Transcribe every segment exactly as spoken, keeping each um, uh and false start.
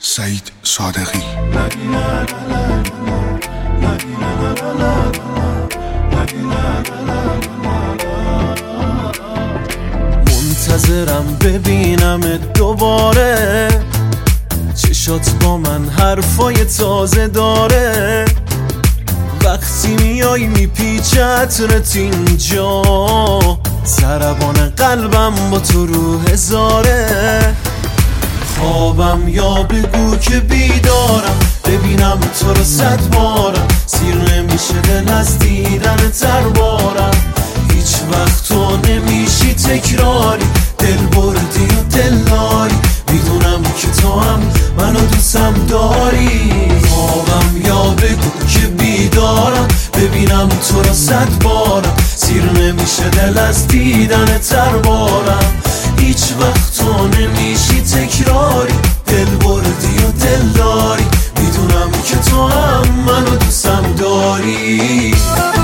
سعید صادقی. منتظرم ببینم دوباره، چشات با من حرفای تازه داره. وقتی میای میپیچه عطرت اینجا، ضربان قلبم با تو رو هزاره. خوابم یا بگو که بیدارم، ببینم تو رو صد بارم. سیر نمیشه دل از دیدن تربارم. هیچ وقت تو نمیشی تکراری، دل بردی و دل داری. میدونم که تو هم منو دوستم داری. خوابم یا بگو که بیدارم، ببینم تو رو صد بارم. سیر نمیشه دل از دیدن تربارم. هیچ وقت تو نمیشی تکراری، دل بردی و دل داری. میدونم که تو هم منو دوستم داری.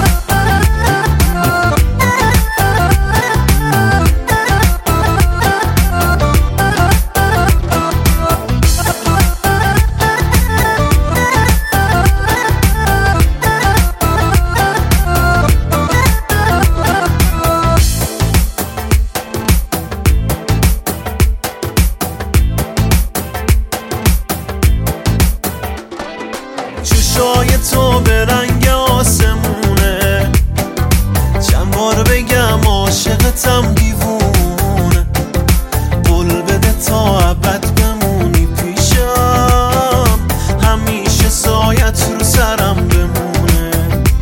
چشای تو به رنگ آسمونه، چند بار بگم عاشقتم دیوونه. قول بده تا ابد بمونی پیشم، همیشه سایت رو سرم بمونه.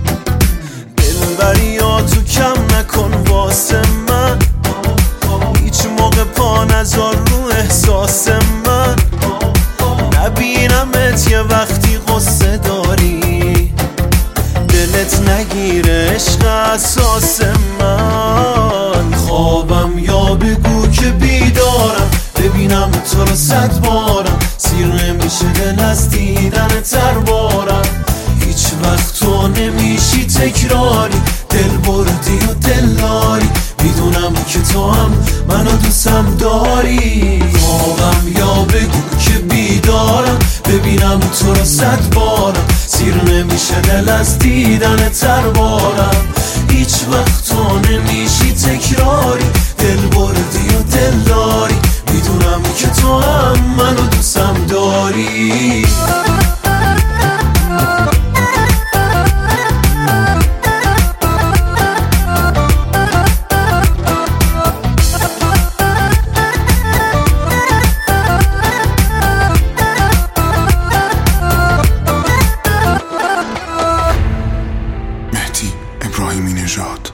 دلبری یا تو کم نکن واسه من، هیچ موقع پا نذار رو احساس من. نبینمت یه وقتی قصه داری، دلت نگیره عشق اساس من. خوابم یا بگو که بیدارم، ببینم تو رو صد بارم. سیر نمیشه دل از دیدن تربارم. هیچ وقت تو نمیشی تکراری، دل بردی و دل داری. میدونم که تو هم منو دوستم داری. خوابم یا بگو که بیدارم، ببینم تو رو صد بارم. سیر نمیشه دل از دیدن تربارم. هیچ وقت تو نمیشی تکراری، دل بردی و دل داری. میدونم که تو هم منو دوستم داری. ابراهیمی نژاد.